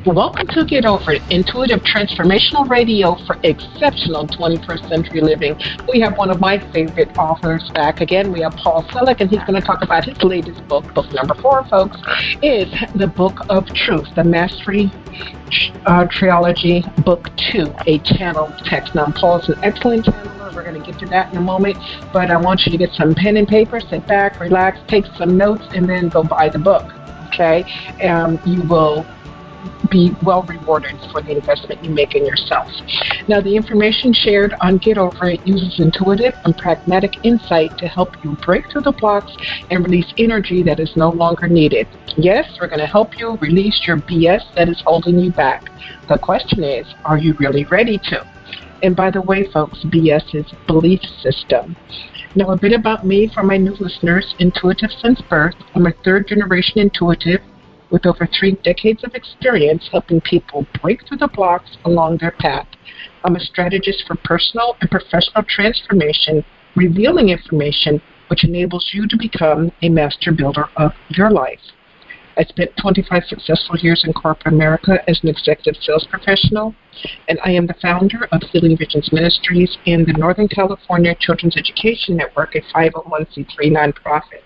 Welcome to Get Over It, intuitive transformational radio for exceptional 21st century living. We have one of my favorite authors back again. We have Paul Selig, and he's going to talk about his latest book. Book number 4, folks, is the Book of Truth, the Mastery Trilogy, Book 2, a channeled text. Now, Paul's an excellent channeler. We're going to get to that in a moment, but I want you to get some pen and paper, sit back, relax, take some notes, and then go buy the book. Okay? You will be well rewarded for the investment you make in yourself. Now, the information shared on Get Over It uses intuitive and pragmatic insight to help you break through the blocks and release energy that is no longer needed. Yes, we're going to help you release your BS that is holding you back. The question is, are you really ready to? And by the way, folks, BS is belief system. Now, a bit about me for my new listeners. Intuitive since birth. I'm a third-generation intuitive with over 3 decades of experience helping people break through the blocks along their path. I'm a strategist for personal and professional transformation, revealing information which enables you to become a master builder of your life. I spent 25 successful years in corporate America as an executive sales professional, and I am the founder of Healing Visions Ministries and the Northern California Children's Education Network, a 501c3 nonprofit.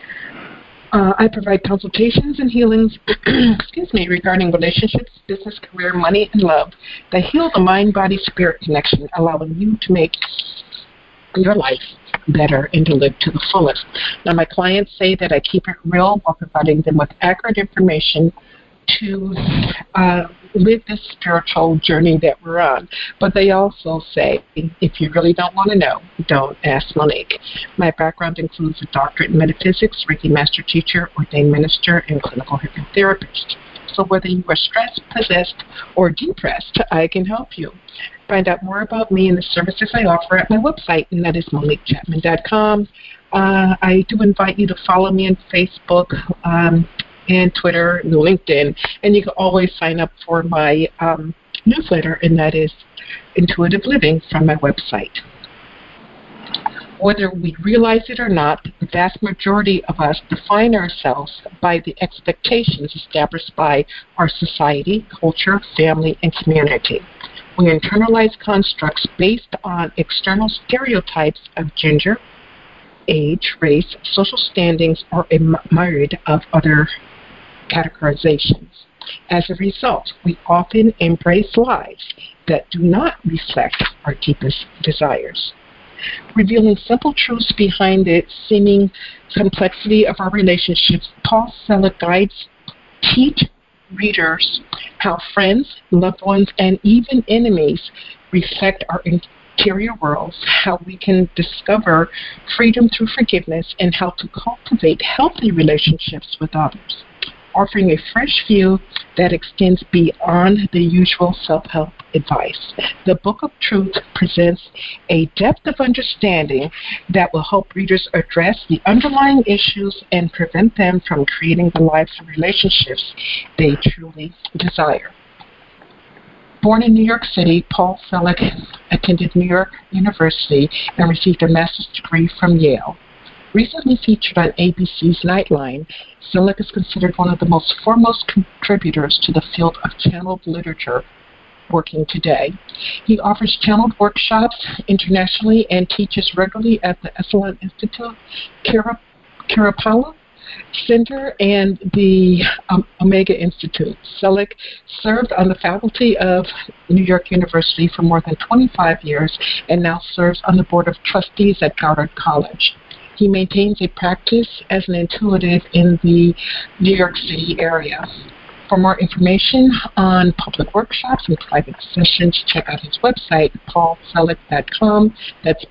I provide consultations and healings regarding relationships, business, career, money, and love that heal the mind-body-spirit connection, allowing you to make your life better and to live to the fullest. Now, my clients say that I keep it real while providing them with accurate information to live this spiritual journey that we're on. But they also say, if you really don't want to know, don't ask Monique. My background includes a doctorate in metaphysics, Reiki master teacher, ordained minister, and clinical hypnotherapist. So whether you are stressed, possessed, or depressed, I can help you. Find out more about me and the services I offer at my website, and that is MoniqueChapman.com. I do invite you to follow me on Facebook, and Twitter and LinkedIn, and you can always sign up for my newsletter, and that is Intuitive Living from my website. Whether we realize it or not, the vast majority of us define ourselves by the expectations established by our society, culture, family, and community. We internalize constructs based on external stereotypes of gender, age, race, social standings, or a myriad of other categorizations. As a result, we often embrace lives that do not reflect our deepest desires. Revealing simple truths behind the seeming complexity of our relationships, Paul Selig guides, teach readers how friends, loved ones, and even enemies reflect our interior worlds, how we can discover freedom through forgiveness, and how to cultivate healthy relationships with others, offering a fresh view that extends beyond the usual self-help advice. The Book of Truth presents a depth of understanding that will help readers address the underlying issues and prevent them from creating the lives and relationships they truly desire. Born in New York City, Paul Selig attended New York University and received a master's degree from Yale. Recently featured on ABC's Nightline, Selig is considered one of the most foremost contributors to the field of channeled literature working today. He offers channeled workshops internationally and teaches regularly at the Esalen Institute, Kirapala Center, and the Omega Institute. Selig served on the faculty of New York University for more than 25 years and now serves on the board of trustees at Goddard College. He maintains a practice as an intuitive in the New York City area. For more information on public workshops and private sessions, check out his website, paulselig.com. That's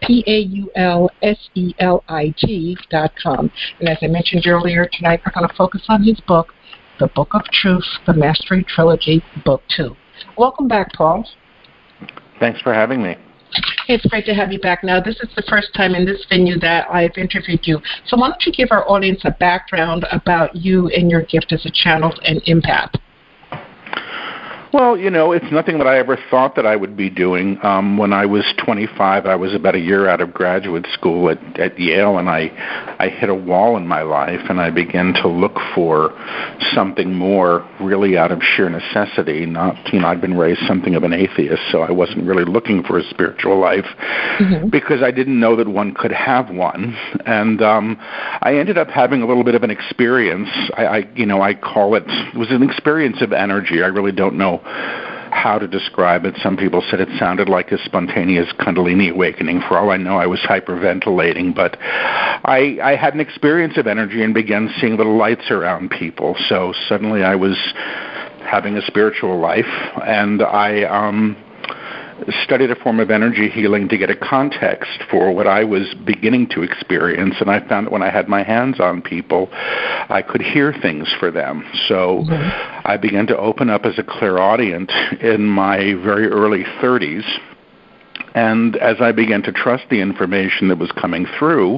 PAULSELIG.com. And as I mentioned earlier, tonight we're going to focus on his book, The Book of Truth, The Mastery Trilogy, Book 2. Welcome back, Paul. Thanks for having me. It's great to have you back. Now, this is the first time in this venue that I've interviewed you. So why don't you give our audience a background about you and your gift as a channel and empath? Well, it's nothing that I ever thought that I would be doing. When I was 25, I was about a year out of graduate school at Yale, and I hit a wall in my life, and I began to look for something more, really out of sheer necessity. Not, I'd been raised something of an atheist, so I wasn't really looking for a spiritual life because I didn't know that one could have one. And I ended up having a little bit of an experience. I call it was an experience of energy. I really don't know how to describe it. Some people said it sounded like a spontaneous Kundalini awakening. For all I know, I was hyperventilating, but I had an experience of energy and began seeing little lights around people. So suddenly I was having a spiritual life, and I studied a form of energy healing to get a context for what I was beginning to experience, and I found that when I had my hands on people, I could hear things for them. So I began to open up as a clairaudient in my very early 30s. And as I began to trust the information that was coming through,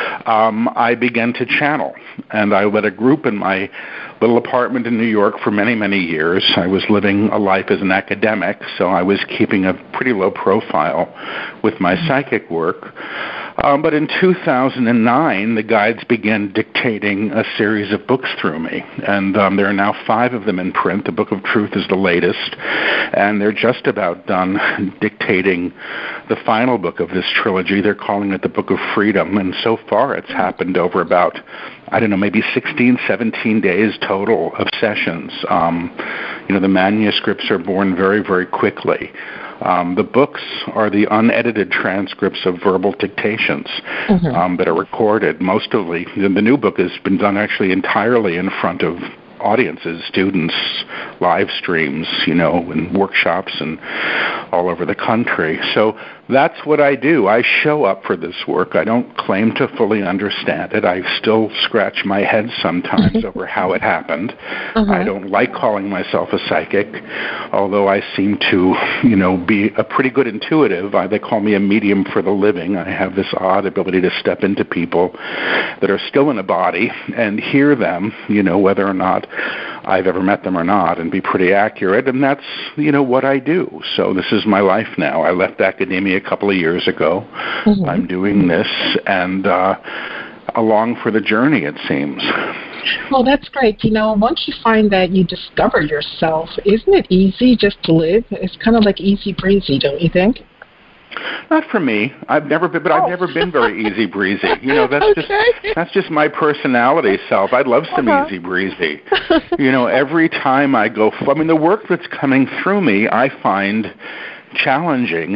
I began to channel. And I led a group in my little apartment in New York for many, many years. I was living a life as an academic, so I was keeping a pretty low profile with my psychic work. But in 2009, the guides began dictating a series of books through me. And there are now 5 of them in print. The Book of Truth is the latest. And they're just about done dictating the final book of this trilogy. They're calling it the Book of Freedom. And so far, it's happened over about, maybe 16, 17 days total of sessions. The manuscripts are born very, very quickly. The books are the unedited transcripts of verbal dictations that are recorded. Mostly, the new book has been done actually entirely in front of audiences, students, live streams, and workshops and all over the country. So that's what I do. I show up for this work. I don't claim to fully understand it. I still scratch my head sometimes over how it happened. I don't like calling myself a psychic, although I seem to, be a pretty good intuitive. They call me a medium for the living. I have this odd ability to step into people that are still in a body and hear them, whether or not I've ever met them or not, and be pretty accurate, and that's, what I do. So this is my life now. I left academia a couple of years ago. I'm doing this, and along for the journey, it seems. Well, that's great. Once you find that you discover yourself, isn't it easy just to live? It's kind of like easy breezy, don't you think? Not for me. I've never been very easy breezy. That's just my personality self. I'd love some easy breezy. Every time I go, the work that's coming through me, I find challenging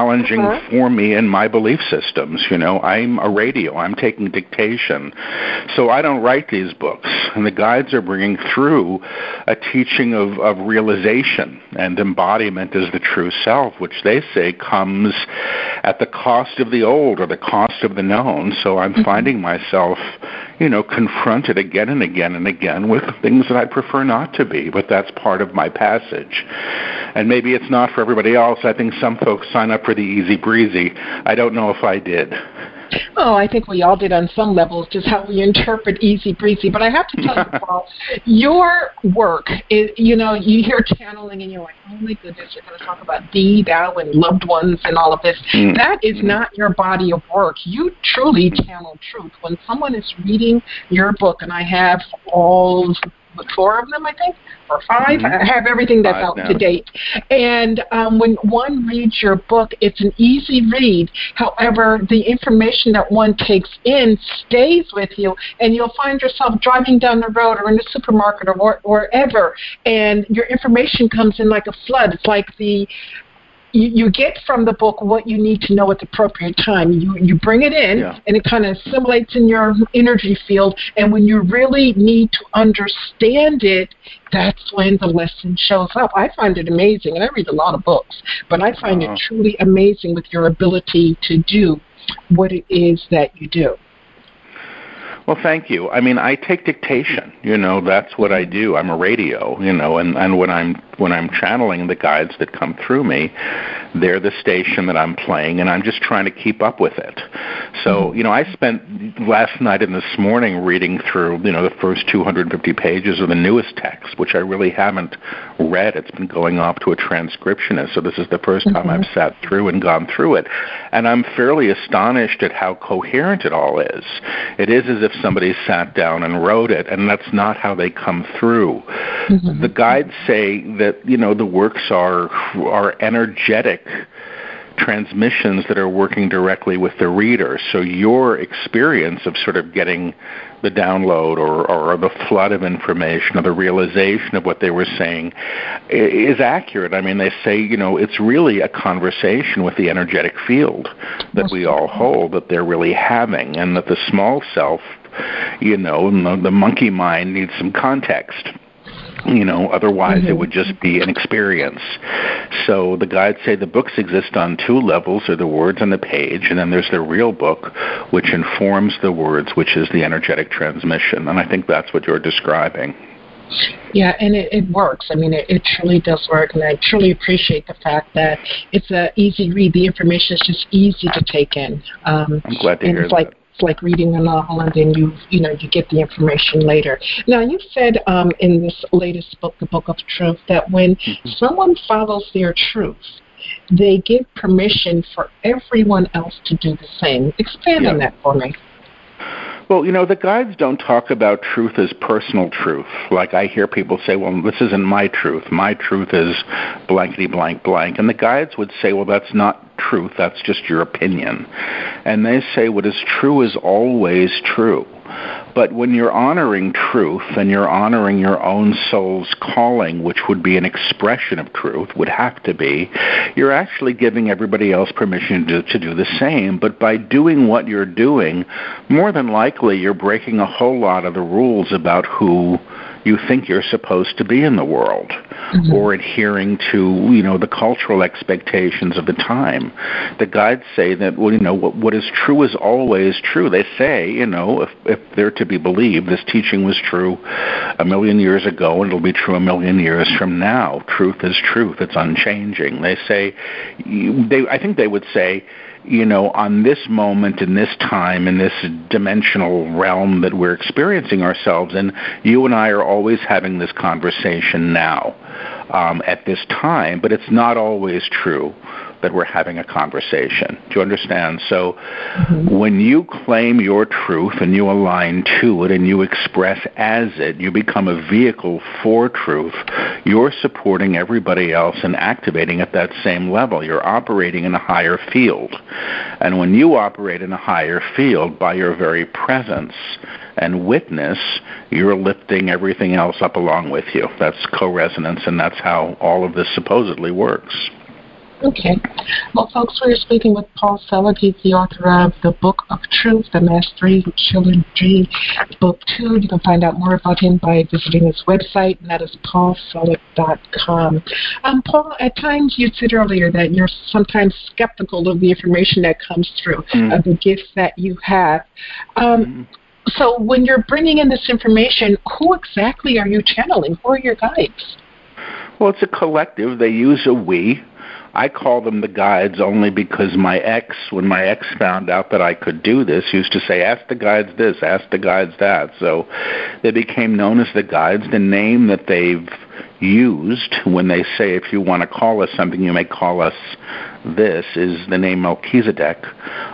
for me and my belief systems. I'm a radio. I'm taking dictation. So I don't write these books. And the guides are bringing through a teaching of realization and embodiment as the true self, which they say comes at the cost of the old or the cost of the known. So I'm finding myself, confronted again and again and again with things that I prefer not to be, but that's part of my passage. And maybe it's not for everybody else. I think some folks sign up for the easy breezy. I don't know if I did. Oh, I think we all did on some levels, just how we interpret easy breezy. But I have to tell you, Paul, your work is, you hear channeling and you're like, oh my goodness, you're going to talk about thee, thou, and loved ones and all of this. That is not your body of work. You truly channel truth. When someone is reading your book, and I have all 4 of them, I think, or 5. I have everything that's out to date. And when one reads your book, it's an easy read. However, the information that one takes in stays with you, and you'll find yourself driving down the road or in the supermarket or wherever, and your information comes in like a flood. It's like you get from the book what you need to know at the appropriate time. You bring it in, and it kind of assimilates in your energy field. And when you really need to understand it, that's when the lesson shows up. I find it amazing, and I read a lot of books, but I find it truly amazing with your ability to do what it is that you do. Well, thank you. I take dictation. That's what I do. I'm a radio. And when when I'm channeling the guides that come through me, they're the station that I'm playing, and I'm just trying to keep up with it. So, I spent last night and this morning reading through, the first 250 pages of the newest text, which I really haven't read. It's been going off to a transcriptionist, so this is the first time I've sat through and gone through it. And I'm fairly astonished at how coherent it all is. It is as if somebody sat down and wrote it, and that's not how they come through. The guides say that, the works are energetic transmissions that are working directly with the reader. So your experience of sort of getting the download or the flood of information or the realization of what they were saying is accurate. I mean, they say, it's really a conversation with the energetic field that we all hold, that they're really having, and that the small self, the monkey mind needs some context. Otherwise it would just be an experience. So the guides say the books exist on two levels. There are the words on the page, and then there's the real book, which informs the words, which is the energetic transmission. And I think that's what you're describing. Yeah, and it works. I mean, it truly does work, and I truly appreciate the fact that it's an easy read. The information is just easy to take in. I'm glad to hear that. It's like reading a novel, and then you get the information later. Now, you said in this latest book, The Book of Truth, that when someone follows their truth, they give permission for everyone else to do the same. Expand on that for me. Well, the guides don't talk about truth as personal truth. Like I hear people say, well, this isn't my truth. My truth is blankety blank blank. And the guides would say, well, that's not truth. That's just your opinion. And they say what is true is always true. But when you're honoring truth and you're honoring your own soul's calling, which would be an expression of truth, would have to be, you're actually giving everybody else permission to do the same. But by doing what you're doing, more than likely you're breaking a whole lot of the rules about who you think you're supposed to be in the world, or adhering to, the cultural expectations of the time. The guides say that, what is true is always true. They say, if they're to be believed, this teaching was true 1,000,000 years ago, and it'll be true 1,000,000 years from now. Truth is truth. It's unchanging. They say, I think they would say, on this moment, in this time, in this dimensional realm that we're experiencing ourselves in, you and I are always having this conversation now at this time, but it's not always true that we're having a conversation. Do you understand? So when you claim your truth and you align to it and you express as it, you become a vehicle for truth. You're supporting everybody else and activating at that same level. You're operating in a higher field. And when you operate in a higher field, by your very presence and witness, you're lifting everything else up along with you. That's co-resonance, and that's how all of this supposedly works. Okay. Well, folks, we're speaking with Paul Selig. He's the author of The Book of Truth, The Mastery of Children's Dream, Book 2. You can find out more about him by visiting his website, and that is paulselig.com. Paul, at times you said earlier that you're sometimes skeptical of the information that comes through, of the gifts that you have. So when you're bringing in this information, who exactly are you channeling? Who are your guides? Well, it's a collective. They use a we. I call them the guides only because when my ex found out that I could do this, used to say, ask the guides this, ask the guides that. So they became known as the guides. The name that they've used when they say, if you want to call us something, you may call us this, is the name Melchizedek.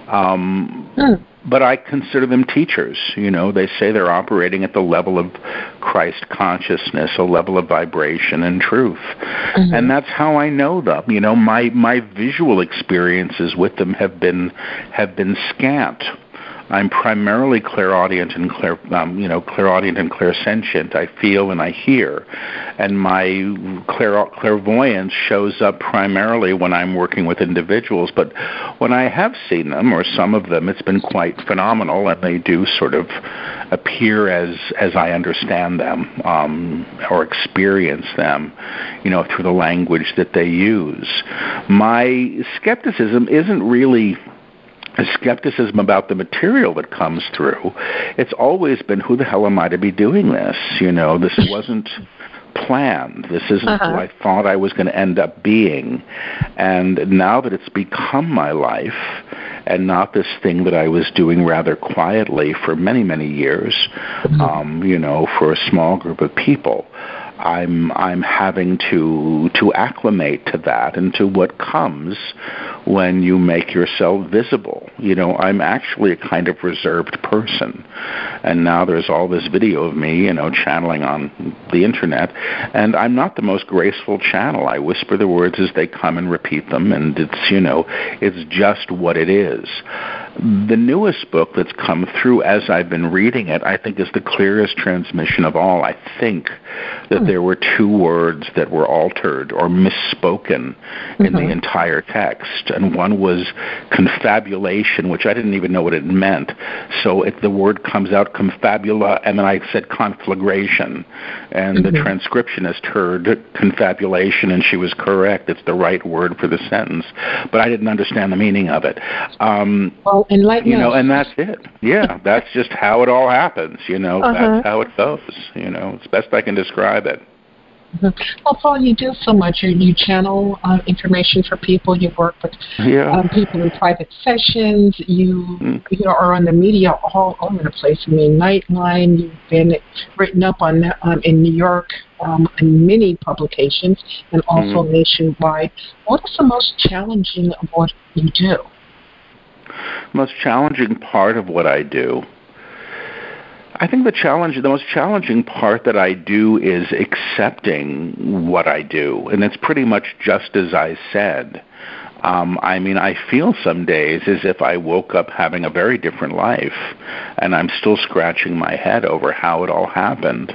But I consider them teachers. They say they're operating at the level of Christ consciousness, a level of vibration and truth. And that's how I know them. My visual experiences with them have been scant. I'm primarily clairaudient and clairsentient. I feel and I hear, and my clairvoyance shows up primarily when I'm working with individuals. But when I have seen them, or some of them, it's been quite phenomenal, and they do sort of appear as I understand them or experience them, through the language that they use. My skepticism isn't really a skepticism about the material that comes through. It's always been, who the hell am I to be doing this? This wasn't planned. This isn't who I thought I was going to end up being. And now that it's become my life, and not this thing that I was doing rather quietly for many, many years, for a small group of people, I'm having to acclimate to that and to what comes when you make yourself visible. I'm actually a kind of reserved person, and now there's all this video of me, channeling on the internet, and I'm not the most graceful channel. I whisper the words as they come and repeat them, and it's just what it is. The newest book that's come through as I've been reading it, I think, is the clearest transmission of all. I think that there were 2 words that were altered or misspoken in the entire text, and one was confabulation, which I didn't even know what it meant. So the word comes out confabula, and then I said conflagration, and the transcriptionist heard confabulation, and she was correct. It's the right word for the sentence, but I didn't understand the meaning of it. And that's it. Yeah, that's just how it all happens. That's how it goes. It's best I can describe it. Well, Paul, you do so much. You channel information for people. You work with people in private sessions. You are on the media all over the place. I mean, Nightline. You've been written up on in New York in many publications, and also nationwide. What is the most challenging of what you do? Most challenging part of what I do, I think the most challenging part that I do is accepting what I do, and it's pretty much just as I said. I feel some days as if I woke up having a very different life, and I'm still scratching my head over how it all happened.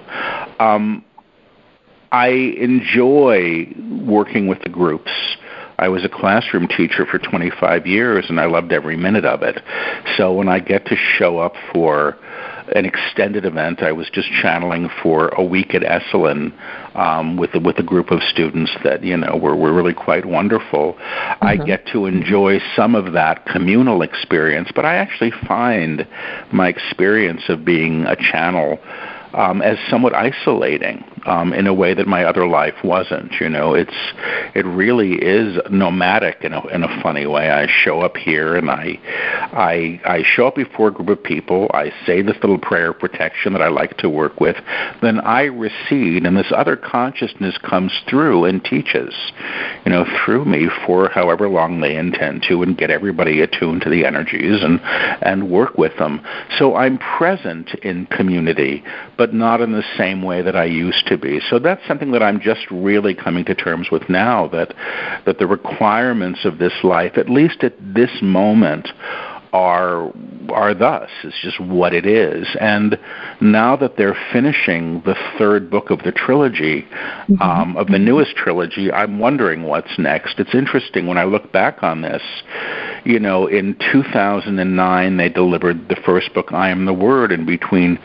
I enjoy working with the groups. I was a classroom teacher for 25 years, and I loved every minute of it. So when I get to show up for an extended event, I was just channeling for a week at Esalen with a group of students that were really quite wonderful. I get to enjoy some of that communal experience, but I actually find my experience of being a channel as somewhat isolating in a way that my other life wasn't. It really is nomadic in a funny way. I show up here and I show up before a group of people. I say this little prayer of protection that I like to work with. Then I recede, and this other consciousness comes through and teaches, through me for however long they intend to, and get everybody attuned to the energies and work with them. So I'm present in community, but not in the same way that I used to be. So that's something that I'm just really coming to terms with now, that the requirements of this life, at least at this moment, are thus. It's just what it is. And now that they're finishing the 3rd book of the trilogy, of the newest trilogy, I'm wondering what's next. It's interesting when I look back on this. In 2009, they delivered the first book, I Am the Word, and between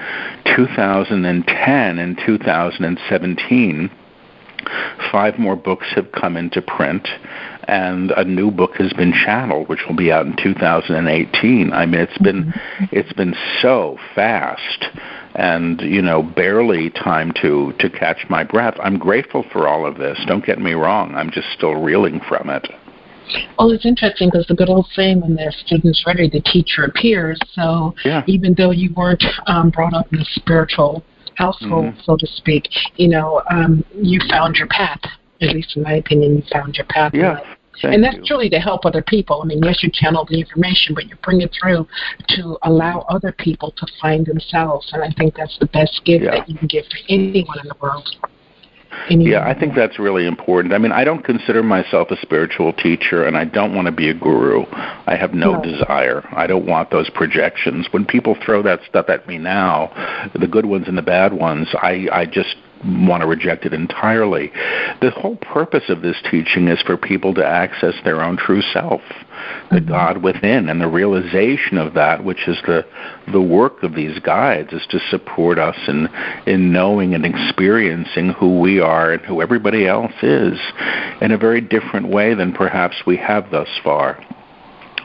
2010 and 2017, 5 more books have come into print, and a new book has been channeled, which will be out in 2018. It's been so fast, and barely time to catch my breath. I'm grateful for all of this. Don't get me wrong. I'm just still reeling from it. Well, it's interesting because the good old saying, when the student's ready, the teacher appears. So even though you weren't brought up in a spiritual household, so to speak, you found your path. At least in my opinion, you found your path. Yeah. And that's truly to help other people. I mean, yes, you channel the information, but you bring it through to allow other people to find themselves. And I think that's the best gift that you can give to anyone in the world. I think that's really important. I don't consider myself a spiritual teacher, and I don't want to be a guru. I have no desire. I don't want those projections. When people throw that stuff at me now, the good ones and the bad ones, I just want to reject it entirely. The whole purpose of this teaching is for people to access their own true self, the God within, and the realization of that, which is the work of these guides, is to support us in knowing and experiencing who we are and who everybody else is in a very different way than perhaps we have thus far.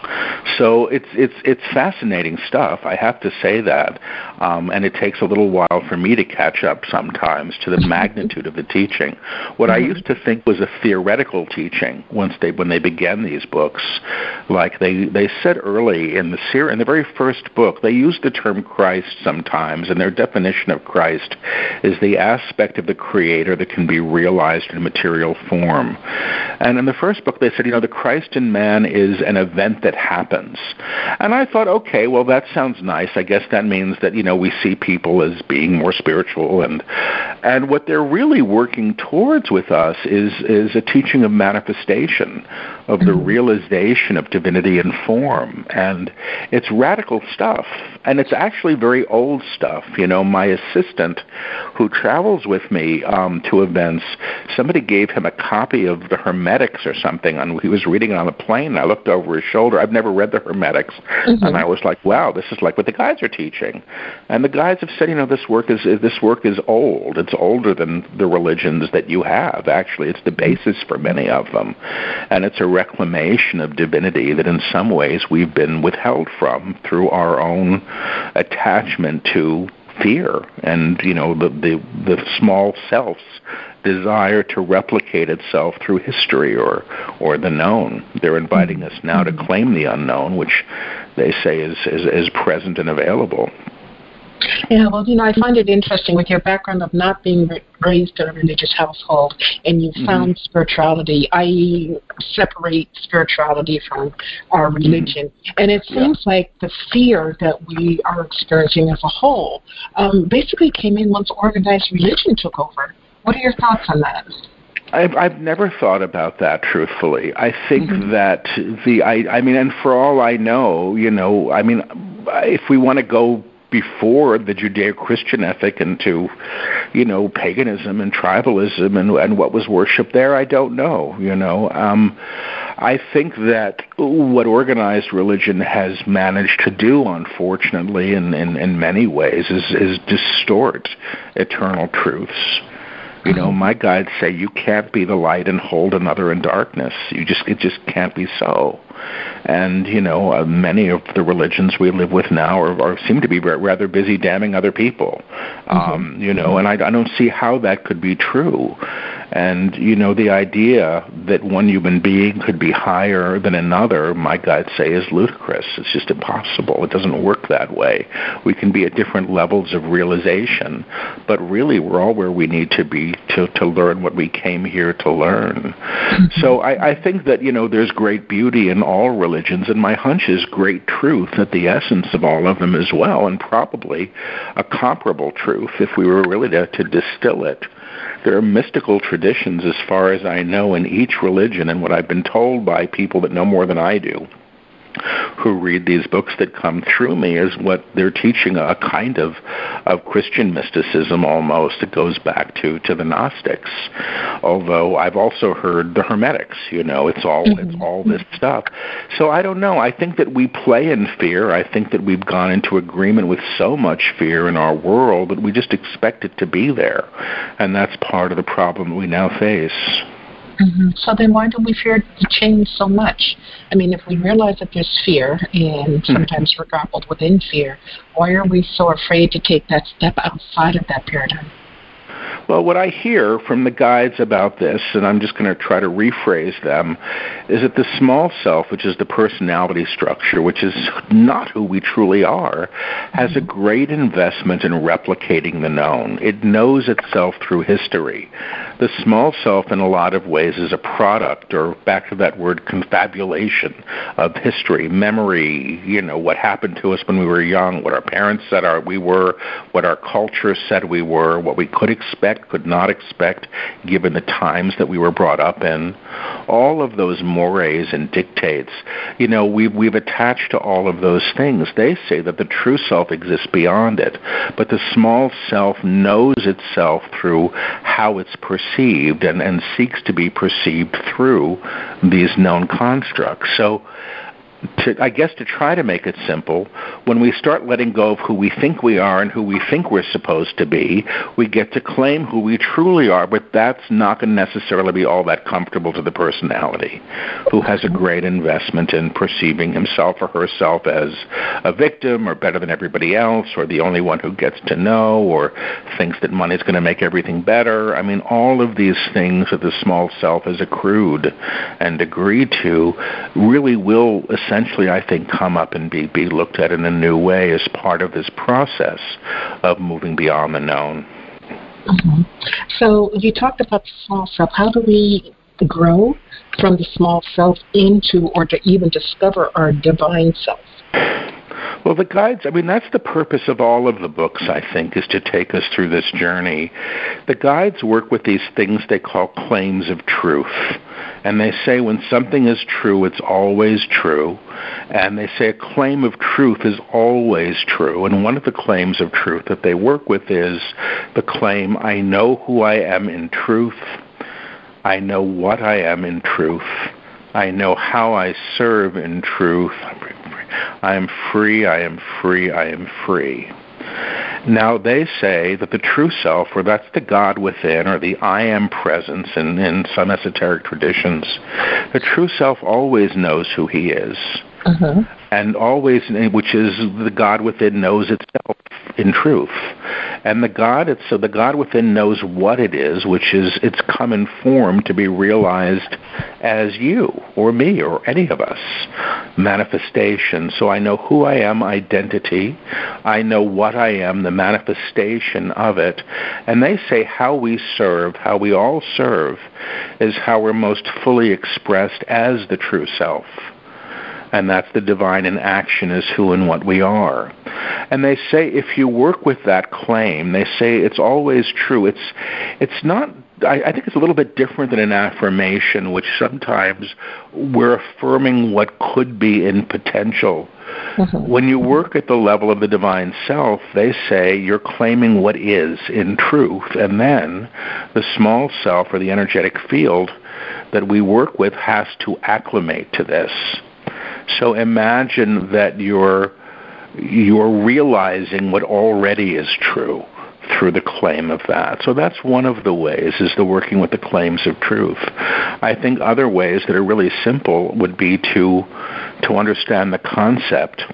So it's fascinating stuff. I have to say that, and it takes a little while for me to catch up sometimes to the magnitude of the teaching. What I used to think was a theoretical teaching when they began these books, like they said early in the very first book, they used the term Christ sometimes, and their definition of Christ is the aspect of the Creator that can be realized in material form. And in the first book, they said, the Christ in man is an event that happens. And I thought, okay, well, that sounds nice. I guess that means that, we see people as being more spiritual. And what they're really working towards with us is a teaching of manifestation, of the realization of divinity in form. And it's radical stuff. And it's actually very old stuff. My assistant, who travels with me to events, somebody gave him a copy of the Hermetics or something, and he was reading it on the plane, and I looked over his shoulder. I've never read the Hermetics, and I was like, wow, this is like what the guides are teaching. And the guides have said, this work is old. It's older than the religions that you have. Actually, it's the basis for many of them, and it's a reclamation of divinity that in some ways we've been withheld from through our own attachment to fear and the small self's desire to replicate itself through history or the known. They're inviting us now to claim the unknown, which they say is present and available. Yeah, well, I find it interesting with your background of not being raised in a religious household, and you found spirituality. I separate spirituality from our religion, and it seems like the fear that we are experiencing as a whole basically came in once organized religion took over. What are your thoughts on that? I've never thought about that, truthfully. I think that and for all I know, if we want to go before the Judeo-Christian ethic into, paganism and tribalism and what was worshipped there, I don't know, I think that what organized religion has managed to do, unfortunately, in many ways, is distort eternal truths. My guides say you can't be the light and hold another in darkness. It just can't be so. And, many of the religions we live with now seem to be rather busy damning other people. And I don't see how that could be true. And, the idea that one human being could be higher than another, my guides say, is ludicrous. It's just impossible. It doesn't work that way. We can be at different levels of realization, but really we're all where we need to be to learn what we came here to learn. So I think that, there's great beauty in all religions, and my hunch is great truth at the essence of all of them as well, and probably a comparable truth if we were really to distill it. There are mystical traditions, as far as I know, in each religion, and what I've been told by people that know more than I do, who read these books that come through me, is what they're teaching, a kind of Christian mysticism almost. It goes back to the Gnostics. Although I've also heard the Hermetics, it's all this stuff. So I don't know. I think that we play in fear. I think that we've gone into agreement with so much fear in our world that we just expect it to be there. And that's part of the problem we now face. So then why do we fear to change so much? I mean, if we realize that there's fear, and sometimes we're grappled within fear, why are we so afraid to take that step outside of that paradigm? Well, what I hear from the guides about this, and I'm just going to try to rephrase them, is that the small self, which is the personality structure, which is not who we truly are, has a great investment in replicating the known. It knows itself through history. The small self, in a lot of ways, is a product, or back to that word, confabulation of history, memory, what happened to us when we were young, what our parents said we were, what our culture said we were, what we could expect, could not expect, given the times that we were brought up in. All of those mores and dictates, we've attached to all of those things. They say that the true self exists beyond it, but the small self knows itself through how it's perceived and seeks to be perceived through these known constructs. So to try to make it simple, when we start letting go of who we think we are and who we think we're supposed to be, we get to claim who we truly are, but that's not going to necessarily be all that comfortable to the personality who has a great investment in perceiving himself or herself as a victim or better than everybody else or the only one who gets to know or thinks that money's going to make everything better. I mean, all of these things that the small self has accrued and agreed to really will essentially, I think, come up and be looked at in a new way as part of this process of moving beyond the known. Mm-hmm. So you talked about the small self. How do we grow from the small self into or to even discover our divine self? Well, the guides, I mean, that's the purpose of all of the books, I think, is to take us through this journey. The guides work with these things they call claims of truth. And they say when something is true, it's always true. And they say a claim of truth is always true. And one of the claims of truth that they work with is the claim, I know who I am in truth. I know what I am in truth. I know how I serve in truth. I am free, I am free, I am free. Now, they say that the true self, or that's the God within, or the I am presence in some esoteric traditions, the true self always knows who he is. Uh-huh. And always, which is the God within knows itself in truth. And the God within knows what it is, which is it's come in form to be realized as you or me or any of us. Manifestation. So I know who I am, identity. I know what I am, the manifestation of it. And they say how we serve, how we all serve, is how we're most fully expressed as the true self. And that's the divine in action is who and what we are. And they say if you work with that claim, they say it's always true. It's not, I think it's a little bit different than an affirmation, which sometimes we're affirming what could be in potential. Mm-hmm. When you work at the level of the divine self, they say you're claiming what is in truth, and then the small self or the energetic field that we work with has to acclimate to this. So imagine that you're realizing what already is true through the claim of that. So that's one of the ways, is the working with the claims of truth. I think other ways that are really simple would be to understand the concept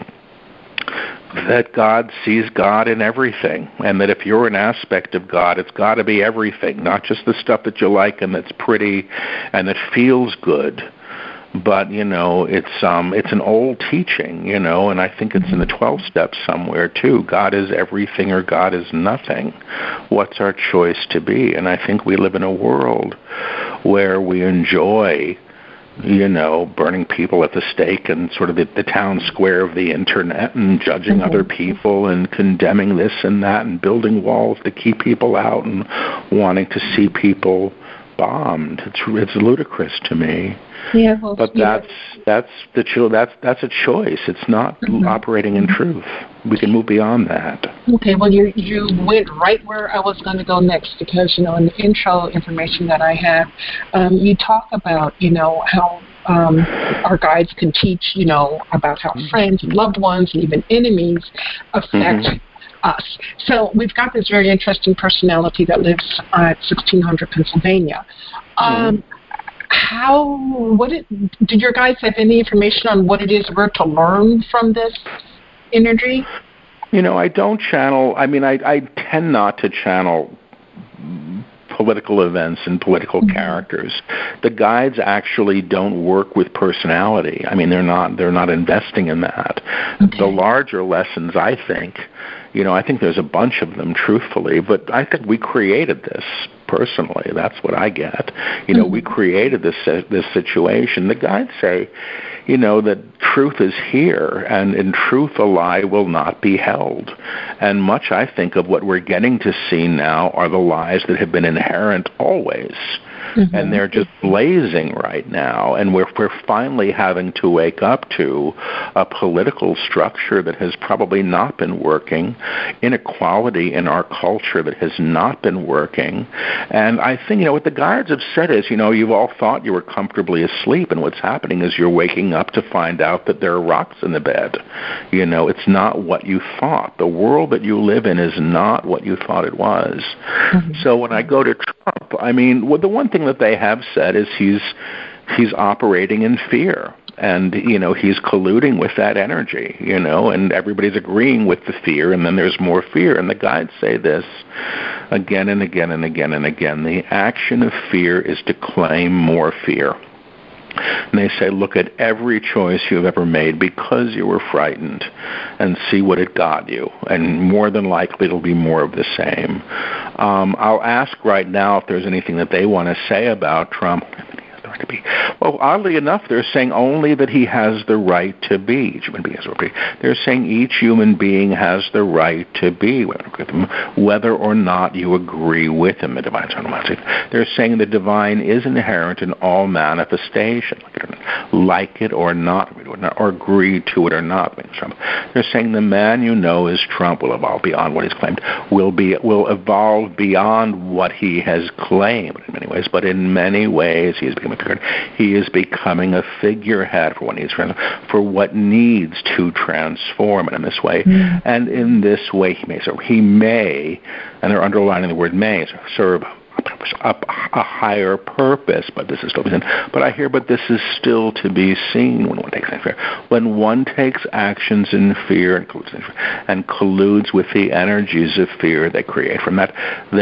that God sees God in everything, and that if you're an aspect of God, it's got to be everything, not just the stuff that you like and that's pretty and that feels good. But, you know, it's an old teaching, you know, and I think it's in the 12 steps somewhere, too. God is everything or God is nothing. What's our choice to be? And I think we live in a world where we enjoy, you know, burning people at the stake and sort of the town square of the internet and judging mm-hmm. other people and condemning this and that and building walls to keep people out and wanting to see people bombed. It's ludicrous to me. Yeah, well, but that's a choice. It's not mm-hmm. operating in truth. We can move beyond that. Okay, well, you went right where I was going to go next, because, you know, in the intro information that I have, you talk about, you know, how our guides can teach, you know, about how friends and loved ones and even enemies affect mm-hmm. us. So we've got this very interesting personality that lives at 1600 Pennsylvania. Did your guides have any information on what it is we're to learn from this energy? You know, I don't channel, I tend not to channel political events and political mm-hmm. characters. The guides actually don't work with personality. I mean, they're not investing in that. Okay. The larger lessons, I think, you know, I think there's a bunch of them, truthfully, but I think we created this personally. That's what I get. You know, mm-hmm. we created this situation. The guides say, you know, that truth is here, and in truth a lie will not be held. And much, I think, of what we're getting to see now are the lies that have been inherent always. and they're just blazing right now. And we're finally having to wake up to a political structure that has probably not been working, inequality in our culture that has not been working. And I think, what the guards have said is, you've all thought you were comfortably asleep, and what's happening is you're waking up to find out that there are rocks in the bed. It's not what you thought. The world that you live in is not what you thought it was. So when I go to Trump, the one thing that they have said is he's operating in fear. And, he's colluding with that energy, and everybody's agreeing with the fear, and then there's more fear. And the guides say this again and again and again and again. The action of fear is to claim more fear. And they say, look at every choice you've ever made because you were frightened and see what it got you. And more than likely it'll be more of the same. I'll ask right now if there's anything that they want to say about Trump. Well, oddly enough, they're saying only that he has the right to be. They're saying each human being has the right to be, whether or not you agree with him. They're saying the divine is inherent in all manifestation, like it or not, or agree to it or not. They're saying the man is Trump will evolve beyond what he's claimed, will evolve beyond what he has claimed in many ways, but in many ways he is becoming a figurehead for what needs to transform in this way. And in this way he may, and they're underlining the word may, serve a higher purpose, but this is still to be seen. But this is still to be seen when one takes action in fear. When one takes actions in fear and colludes with the energies of fear, they create from that. And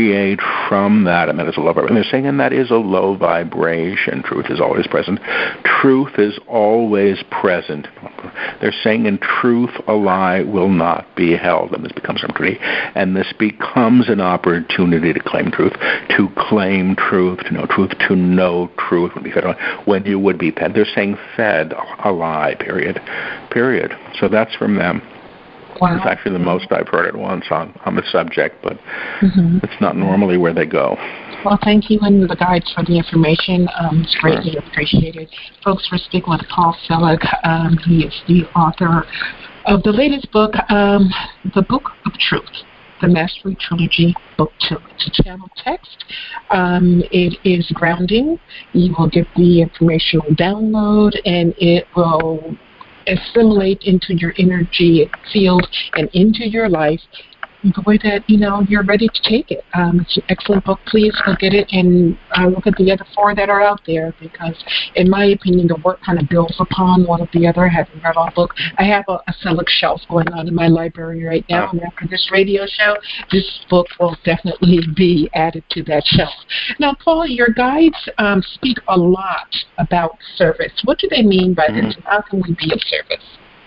that is a low vibration. And they're saying, and that is a low vibration. Truth is always present. Truth is always present. They're saying, in truth, a lie will not be held. And this becomes an opportunity. And this becomes an opportunity to claim truth. To claim truth, to know truth when you would be fed. They're saying fed a lie, period. So that's from them. Wow. It's actually the most I've heard at once on the subject, but it's not normally where they go. Well, thank you and the guides for the information. It's greatly appreciated. Folks, we're speaking with Paul Selig. He is the author of the latest book, The Book of Truth. The Mastery Trilogy, Book 2. It's a channel text. It is grounding. You will get the informational download, and it will assimilate into your energy field and into your life the way that, you're ready to take it. It's an excellent book. Please go get it and look at the other 4 that are out there because, in my opinion, the work kind of builds upon one of the other. I haven't read all the book. I have a Selig shelf going on in my library right now, and after this radio show, this book will definitely be added to that shelf. Now, Paul, your guides speak a lot about service. What do they mean by this? How can we be of service?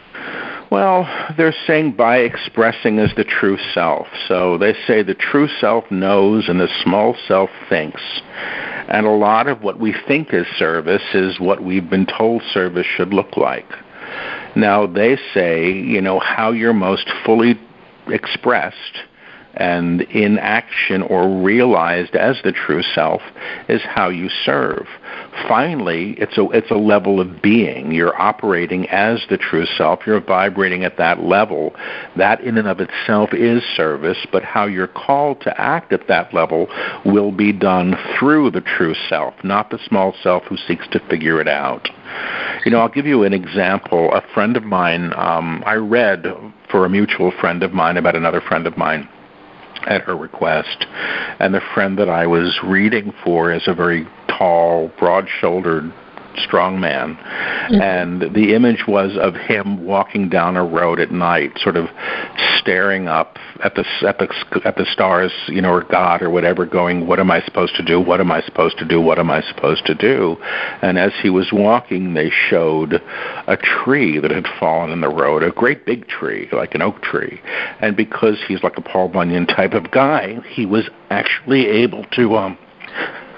Well, they're saying by expressing as the true self. So they say the true self knows and the small self thinks. And a lot of what we think is service is what we've been told service should look like. Now, they say, how you're most fully expressed and in action or realized as the true self is how you serve. Finally, it's a level of being. You're operating as the true self. You're vibrating at that level. That in and of itself is service, but how you're called to act at that level will be done through the true self, not the small self who seeks to figure it out. I'll give you an example. A friend of mine, I read for a mutual friend of mine about another friend of mine at her request. And the friend that I was reading for is a very tall, broad-shouldered, strong man. And the image was of him walking down a road at night, sort of staring up at the stars, or God or whatever, going, what am I supposed to do? What am I supposed to do? What am I supposed to do? And as he was walking, they showed a tree that had fallen in the road, a great big tree, like an oak tree. And because he's like a Paul Bunyan type of guy, he was actually able to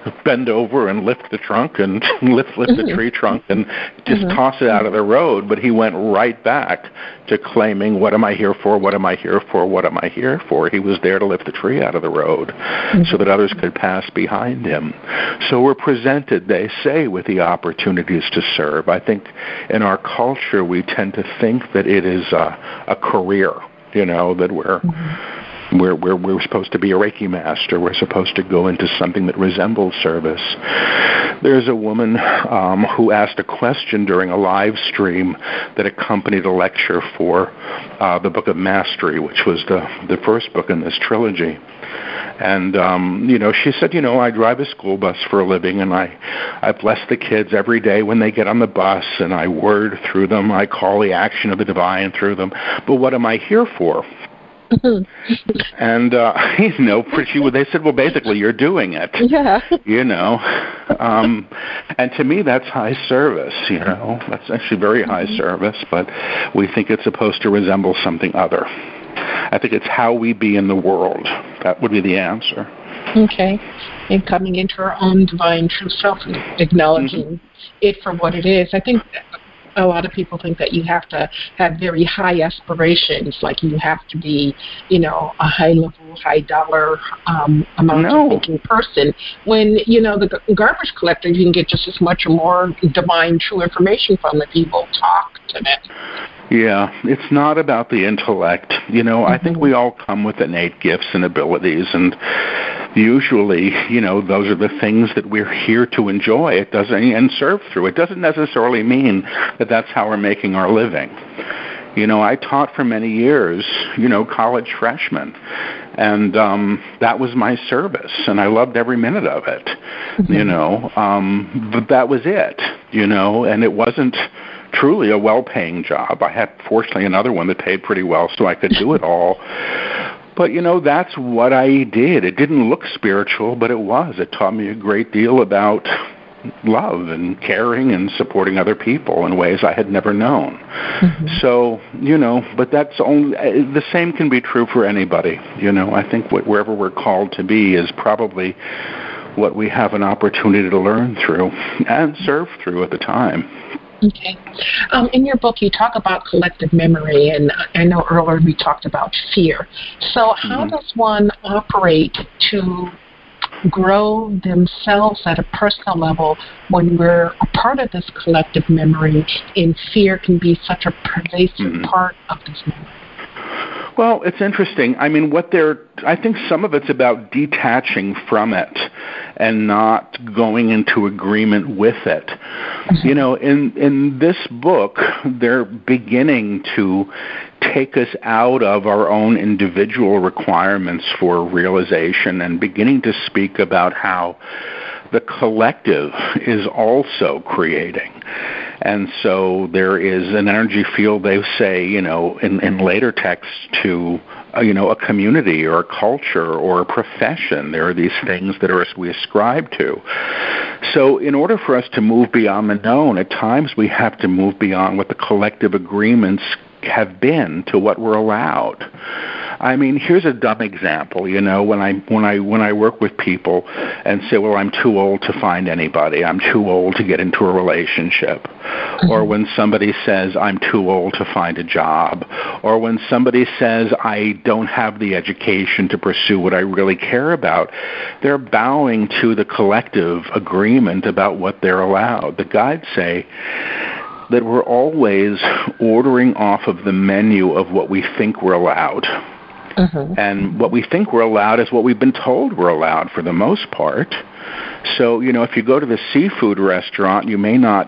bend over and lift the trunk and lift the tree trunk and just toss it out of the road. But he went right back to claiming, what am I here for? What am I here for? What am I here for? He was there to lift the tree out of the road so that others could pass behind him. So we're presented, they say, with the opportunities to serve. I think in our culture we tend to think that it is a career, that we're supposed to be a Reiki master. We're supposed to go into something that resembles service. There's a woman who asked a question during a live stream that accompanied a lecture for the Book of Mastery, which was the first book in this trilogy. And, she said, I drive a school bus for a living, and I bless the kids every day when they get on the bus, and I word through them. I call the action of the divine through them. But what am I here for? And, they said, well, basically, you're doing it. Yeah. And to me, that's high service, That's actually very high service, but we think it's supposed to resemble something other. I think it's how we be in the world. That would be the answer. Okay. And coming into our own divine true self and acknowledging it for what it is. I think a lot of people think that you have to have very high aspirations, like you have to be, a high-level, high-dollar amount of thinking person. When, the garbage collector, you can get just as much or more divine, true information from if you will talk to them. Yeah, it's not about the intellect. I think we all come with innate gifts and abilities, and usually, those are the things that we're here to enjoy. It doesn't, and serve through. It doesn't necessarily mean that that's how we're making our living. I taught for many years, college freshmen, and that was my service, and I loved every minute of it, but that was it, and it wasn't truly a well-paying job. I had, fortunately, another one that paid pretty well, so I could do it all. But, that's what I did. It didn't look spiritual, but it was. It taught me a great deal about love and caring and supporting other people in ways I had never known. So, but that's only, the same can be true for anybody. I think wherever we're called to be is probably what we have an opportunity to learn through and serve through at the time. Okay. In your book, you talk about collective memory, and I know earlier we talked about fear. So how does one operate to grow themselves at a personal level when we're a part of this collective memory, and fear can be such a pervasive part of this memory? Well, it's interesting. I mean, I think some of it's about detaching from it and not going into agreement with it. In this book, they're beginning to take us out of our own individual requirements for realization and beginning to speak about how the collective is also creating. And so there is an energy field, they say, in later texts to, a community or a culture or a profession. There are these things that we ascribe to. So in order for us to move beyond the known, at times we have to move beyond what the collective agreements have been to what we're allowed. I mean, here's a dumb example. When I work with people and say, well, I'm too old to find anybody, I'm too old to get into a relationship, or when somebody says I'm too old to find a job, or when somebody says I don't have the education to pursue what I really care about, they're bowing to the collective agreement about what they're allowed. The guides say that we're always ordering off of the menu of what we think we're allowed. And what we think we're allowed is what we've been told we're allowed for the most part. So, if you go to the seafood restaurant, you may not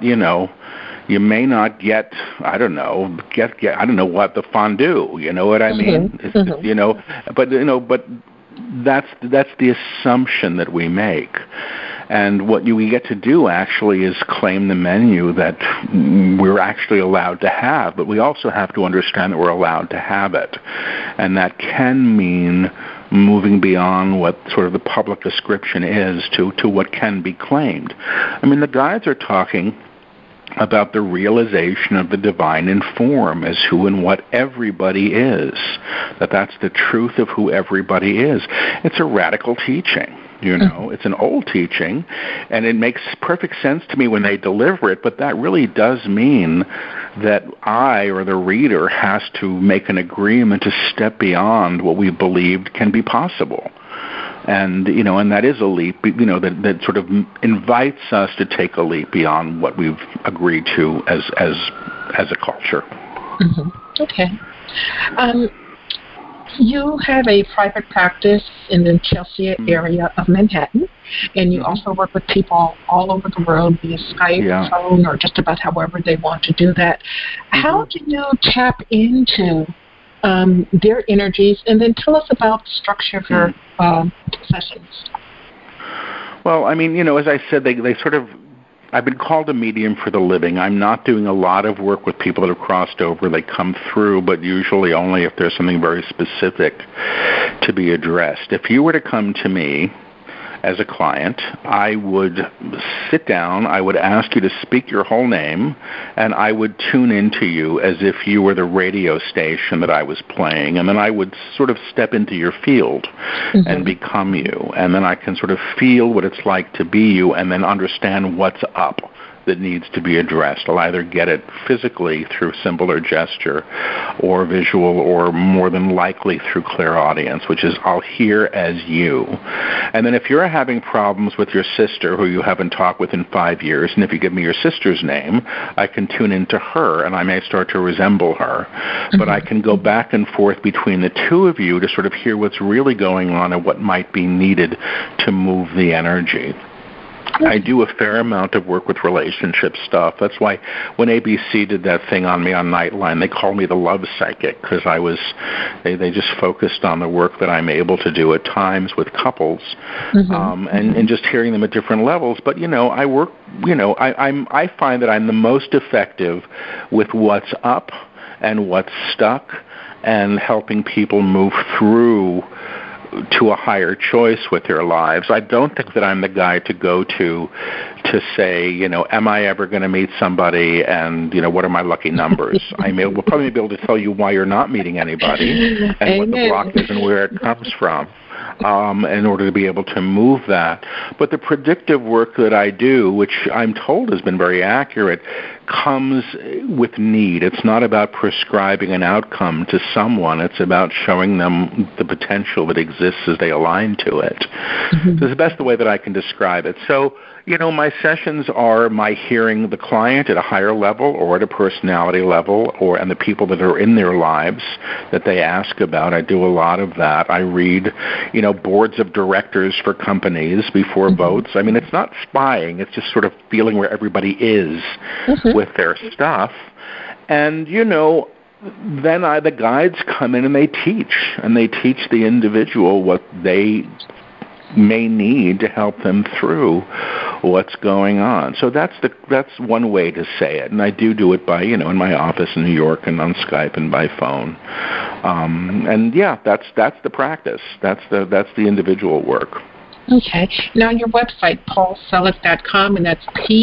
get, I don't know what, the fondue, you know what I mean? But that's the assumption that we make. And what we get to do actually is claim the menu that we're actually allowed to have, but we also have to understand that we're allowed to have it. And that can mean moving beyond what sort of the public description is to what can be claimed. I mean, the guides are talking about the realization of the divine in form as who and what everybody is, that's the truth of who everybody is. It's a radical teaching. It's an old teaching, and it makes perfect sense to me when they deliver it, but that really does mean that I or the reader has to make an agreement to step beyond what we believed can be possible. And, and that is a leap, that sort of invites us to take a leap beyond what we've agreed to as a culture. Mm-hmm. Okay. You have a private practice in the Chelsea area of Manhattan, and you also work with people all over the world via Skype, phone, or just about however they want to do that. How do you tap into their energies? And then tell us about the structure of your sessions. Well, as I said, they sort of, I've been called a medium for the living. I'm not doing a lot of work with people that have crossed over. They come through, but usually only if there's something very specific to be addressed. If you were to come to me as a client, I would sit down, I would ask you to speak your whole name, and I would tune into you as if you were the radio station that I was playing, and then I would sort of step into your field and become you, and then I can sort of feel what it's like to be you and then understand what's up that needs to be addressed. I'll either get it physically through symbol or gesture, or visual, or more than likely through clairaudience, which is I'll hear as you. And then if you're having problems with your sister who you haven't talked with in 5 years, and if you give me your sister's name, I can tune into her, and I may start to resemble her. But I can go back and forth between the two of you to sort of hear what's really going on and what might be needed to move the energy. I do a fair amount of work with relationship stuff. That's why when ABC did that thing on me on Nightline, they called me the love psychic, because they just focused on the work that I'm able to do at times with couples, and just hearing them at different levels. But I work, I find that I'm the most effective with what's up and what's stuck, and helping people move through to a higher choice with their lives. I don't think that I'm the guy to go to say, am I ever going to meet somebody, and, what are my lucky numbers? We'll probably be able to tell you why you're not meeting anybody and what the block is and where it comes from, in order to be able to move that. But the predictive work that I do, which I'm told has been very accurate, comes with need. It's not about prescribing an outcome to someone. It's about showing them the potential that exists as they align to it. This is the best way that I can describe it. So, my sessions are my hearing the client at a higher level or at a personality level, and the people that are in their lives that they ask about. I do a lot of that. I read, boards of directors for companies before votes. It's not spying. It's just sort of feeling where everybody is with their stuff. And, then the guides come in and they teach the individual what they may need to help them through what's going on. So that's one way to say it, and I do it by in my office in New York and on Skype and by phone. That's the practice. That's the individual work. Okay. Now your website, paulselig.com, and that's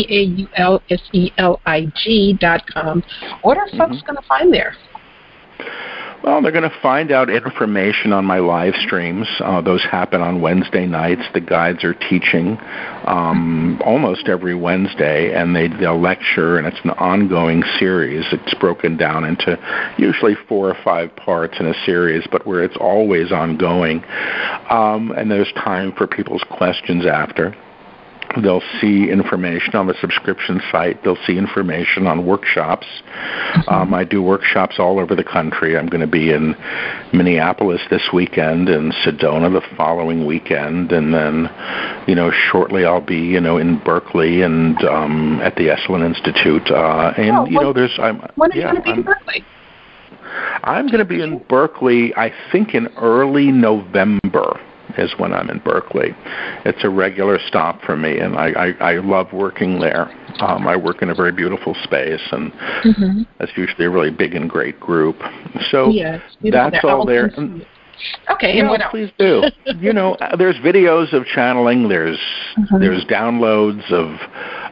PaulSelig.com. What are folks going to find there? Well, they're going to find out information on my live streams. Those happen on Wednesday nights. The guides are teaching almost every Wednesday, and they'll lecture, and it's an ongoing series. It's broken down into usually 4 or 5 parts in a series, but where it's always ongoing. And there's time for people's questions after. They'll see information on the subscription site. They'll see information on workshops. I do workshops all over the country. I'm going to be in Minneapolis this weekend and Sedona the following weekend. And then, shortly I'll be, in Berkeley and at the Esalen Institute. When are you going to be in Berkeley? I'm going to be in Berkeley, I think, in early November. Is when I'm in Berkeley. It's a regular stop for me, and I love working there. I work in a very beautiful space, and that's usually a really big and great group. So that's all there. Okay, and what else? Please do. There's videos of channeling. There's downloads of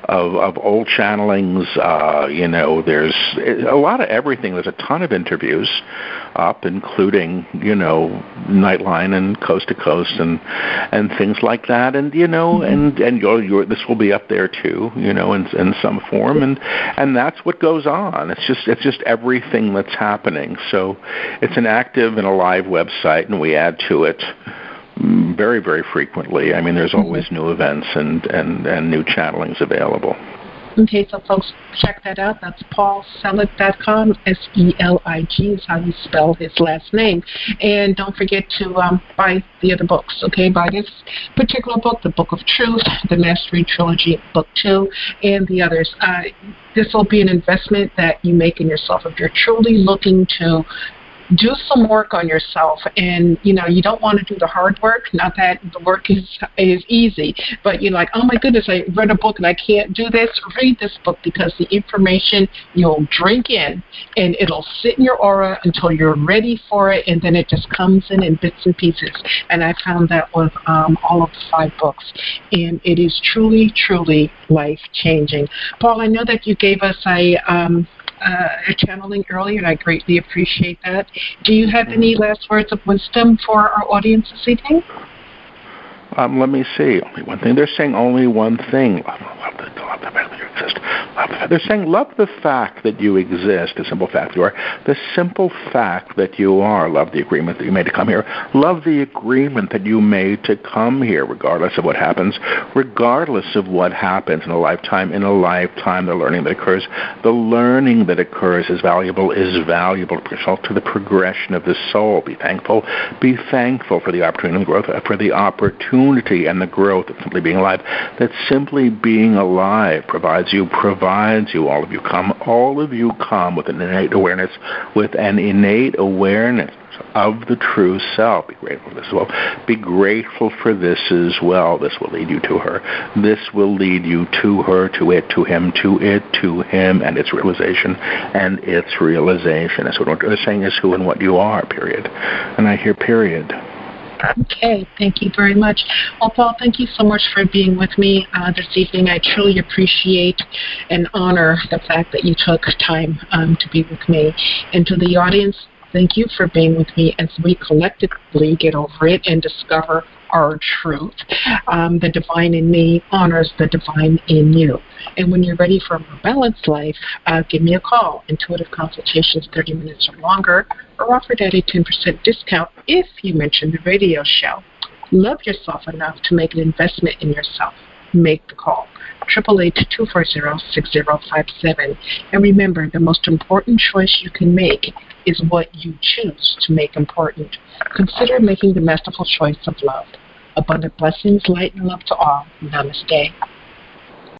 old channelings. There's a lot of everything. There's a ton of interviews up, including Nightline and Coast to Coast and things like that. And this will be up there too, in some form. And that's what goes on. It's just everything that's happening. So it's an active and alive website, and we add to it very, very frequently. I mean, there's always new events and new channelings available. Okay, so folks, check that out. That's paulselig.com. SELIG is how you spell his last name. And don't forget to buy the other books, okay? Buy this particular book, The Book of Truth, The Mastery Trilogy, Book 2, and the others. This will be an investment that you make in yourself. If you're truly looking to do some work on yourself, and you don't want to do the hard work. Not that the work is easy, but you're like, oh my goodness, I read a book and I can't do this. Read this book, because the information you'll drink in, and it'll sit in your aura until you're ready for it, and then it just comes in bits and pieces. And I found that with all of the 5 books, and it is truly, truly life changing. Paul, I know that you gave us a channeling earlier, and I greatly appreciate that. Do you have any last words of wisdom for our audience this evening? Let me see. Only one thing. They're saying only one thing. Love the fact that you exist. They're saying love the fact that you exist, the simple fact you are. The simple fact that you are. Love the agreement that you made to come here. Love the agreement that you made to come here, regardless of what happens. Regardless of what happens in a lifetime, the learning that occurs. The learning that occurs is valuable to the progression of the soul. Be thankful. Be thankful for the opportunity and the growth, for the opportunity and the growth of simply being alive. That simply being alive provides you. All of you come with an innate awareness, of the true self. Be grateful for this as well. Be grateful for this as well. This will lead you to her. This will lead you to her, to it, to him, to it, to him, and its realization. So what they're saying is who and what you are, period. And I hear period. Okay, thank you very much. Well, Paul, thank you so much for being with me this evening. I truly appreciate and honor the fact that you took time to be with me. And to the audience, thank you for being with me as we collectively get over it and discover our truth. The divine in me honors the divine in you. And when you're ready for a more balanced life, give me a call. Intuitive consultations, 30 minutes or longer, are offered at a 10% discount if you mention the radio show. Love yourself enough to make an investment in yourself. Make the call. 888-240-6057. And remember, the most important choice you can make is what you choose to make important. Consider making the masterful choice of love. Abundant blessings, light, and love to all. Namaste.